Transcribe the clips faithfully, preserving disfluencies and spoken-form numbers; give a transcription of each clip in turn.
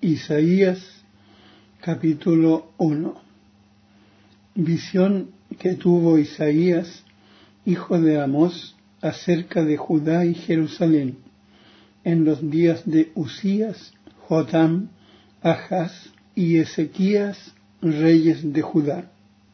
Isaías capítulo uno. Visión que tuvo Isaías, hijo de Amós, acerca de Judá y Jerusalén, en los días de Uzías, Jotam, Ahaz y Ezequías, reyes de Judá.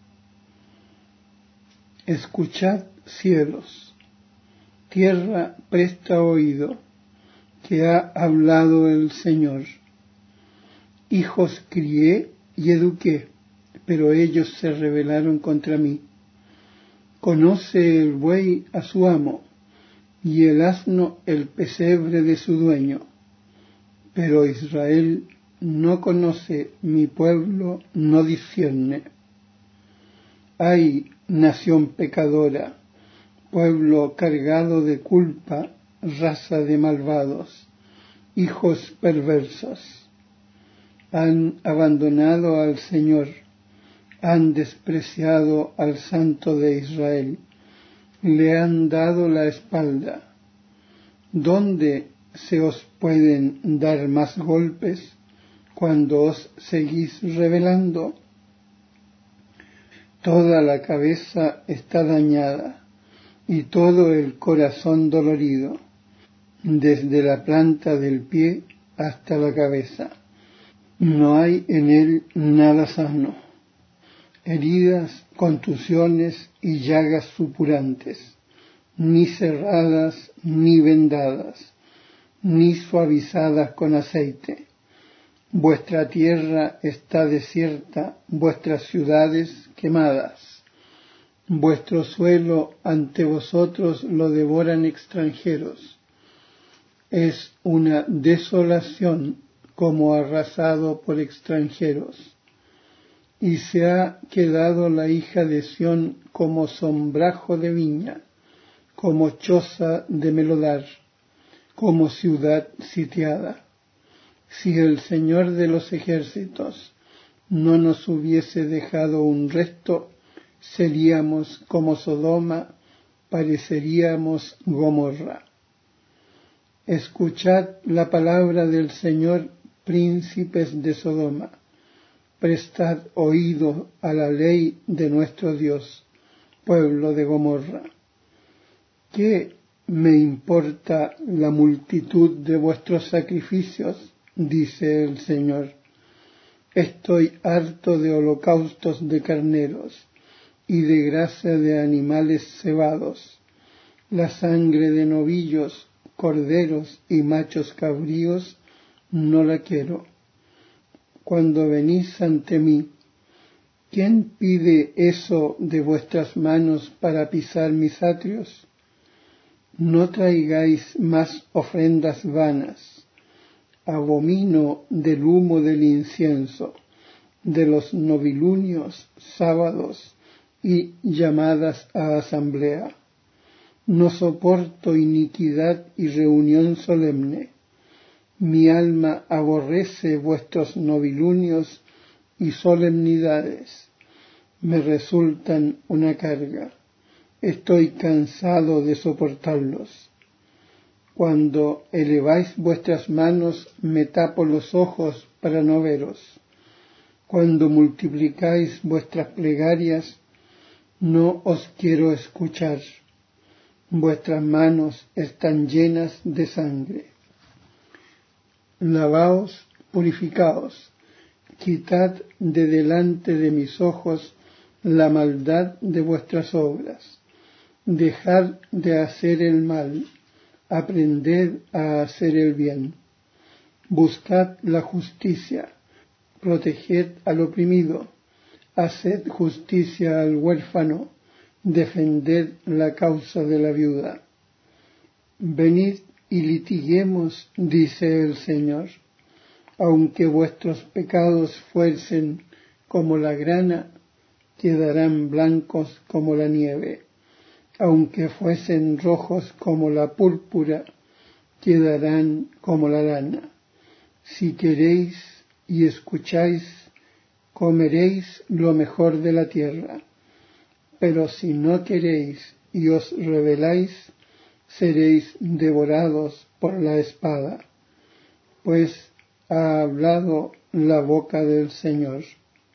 Escuchad, cielos, tierra, presta oído, que ha hablado el Señor. Hijos crié y eduqué, pero ellos se rebelaron contra mí. Conoce el buey a su amo, y el asno el pesebre de su dueño. Pero Israel no conoce, mi pueblo no discierne. Ay, nación pecadora, pueblo cargado de culpa, raza de malvados, hijos perversos. Han abandonado al Señor, han despreciado al Santo de Israel, le han dado la espalda. ¿Dónde se os pueden dar más golpes cuando os seguís rebelando? Toda la cabeza está dañada y todo el corazón dolorido, desde la planta del pie hasta la cabeza. No hay en él nada sano. Heridas, contusiones y llagas supurantes, ni cerradas ni vendadas, ni suavizadas con aceite. Vuestra tierra está desierta, vuestras ciudades quemadas. Vuestro suelo ante vosotros lo devoran extranjeros. Es una desolación como arrasado por extranjeros. Y se ha quedado la hija de Sión como sombrajo de viña, como choza de melodar, como ciudad sitiada. Si el Señor de los ejércitos no nos hubiese dejado un resto, seríamos como Sodoma, pareceríamos Gomorra. Escuchad la palabra del Señor, príncipes de Sodoma. Prestad oído a la ley de nuestro Dios, pueblo de Gomorra. ¿Qué me importa la multitud de vuestros sacrificios? Dice el Señor. Estoy harto de holocaustos de carneros y de grasa de animales cebados. La sangre de novillos, corderos y machos cabríos no la quiero. Cuando venís ante mí, ¿quién pide eso de vuestras manos para pisar mis atrios? No traigáis más ofrendas vanas. Abomino del humo del incienso, de los novilunios, sábados y llamadas a asamblea. No soporto iniquidad y reunión solemne. Mi alma aborrece vuestros novilunios y solemnidades. Me resultan una carga. Estoy cansado de soportarlos. Cuando eleváis vuestras manos, me tapo los ojos para no veros. Cuando multiplicáis vuestras plegarias, no os quiero escuchar. Vuestras manos están llenas de sangre. Lavaos, purificaos, quitad de delante de mis ojos la maldad de vuestras obras. Dejad de hacer el mal, aprended a hacer el bien. Buscad la justicia, proteged al oprimido, haced justicia al huérfano, defended la causa de la viuda. Venid y litiguemos, dice el Señor, aunque vuestros pecados fuesen como la grana, quedarán blancos como la nieve. Aunque fuesen rojos como la púrpura, quedarán como la lana. Si queréis y escucháis, comeréis lo mejor de la tierra. Pero si no queréis y os rebeláis, seréis devorados por la espada. Pues ha hablado la boca del Señor.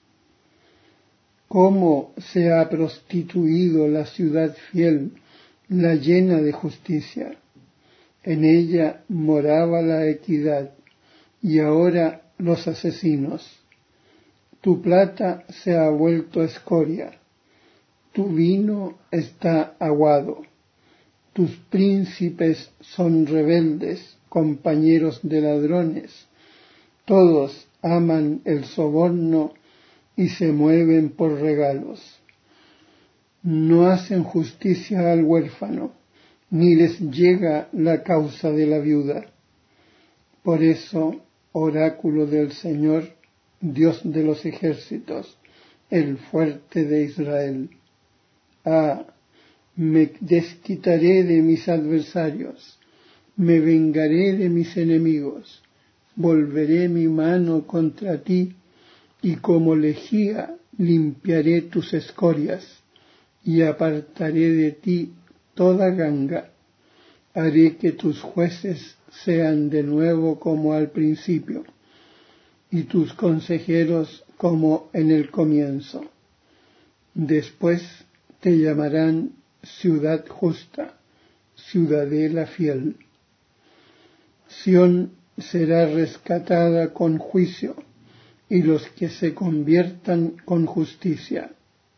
Cómo se ha prostituido la ciudad fiel, la llena de justicia. En ella moraba la equidad, y ahora los asesinos. Tu plata se ha vuelto escoria, tu vino está aguado, tus príncipes son rebeldes, compañeros de ladrones, todos aman el soborno y se mueven por regalos. No hacen justicia al huérfano, ni les llega la causa de la viuda. Por eso, oráculo del Señor, Dios de los ejércitos, el fuerte de Israel. Ah, me desquitaré de mis adversarios, me vengaré de mis enemigos, volveré mi mano contra ti, y como lejía limpiaré tus escorias, y apartaré de ti toda ganga. Haré que tus jueces sean de nuevo como al principio, y tus consejeros como en el comienzo. Después te llamarán ciudad justa, ciudadela fiel. Sión será rescatada con juicio, y los que se conviertan con justicia.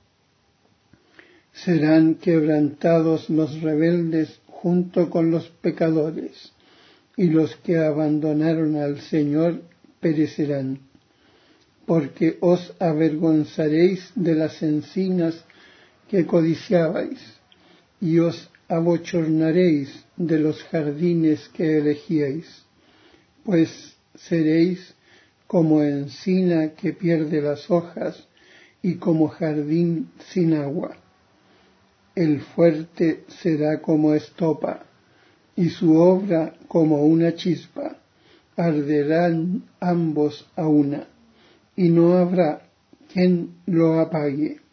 Serán quebrantados los rebeldes junto con los pecadores, y los que abandonaron al Señor perecerán, porque os avergonzaréis de las encinas que codiciabais, y os abochornaréis de los jardines que elegíais, pues seréis como encina que pierde las hojas y como jardín sin agua. El fuerte será como estopa, y su obra como una chispa. Arderán ambos a una, y no habrá quien lo apague.